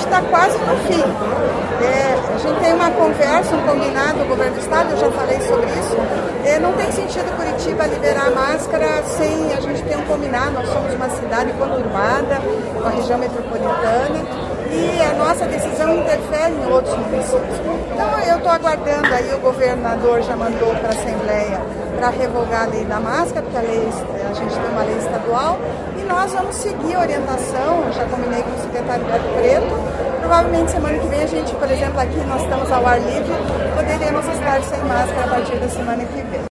está quase no fim. A gente tem uma conversa, um combinado com o governo do estado, eu já falei sobre isso. Não tem sentido Curitiba liberar a máscara sem a gente ter um combinado. Nós somos uma cidade conurbada, uma região metropolitana, e a nossa decisão interfere em outros municípios. Então eu estou aguardando aí, o governador já mandou para a Assembleia para revogar a lei da máscara, porque a gente tem uma lei estadual, e nós vamos seguir a orientação. Eu já combinei com o secretário Beto Preto. Provavelmente semana que vem a gente, por exemplo, aqui nós estamos ao ar livre, poderemos estar sem máscara a partir da semana que vem.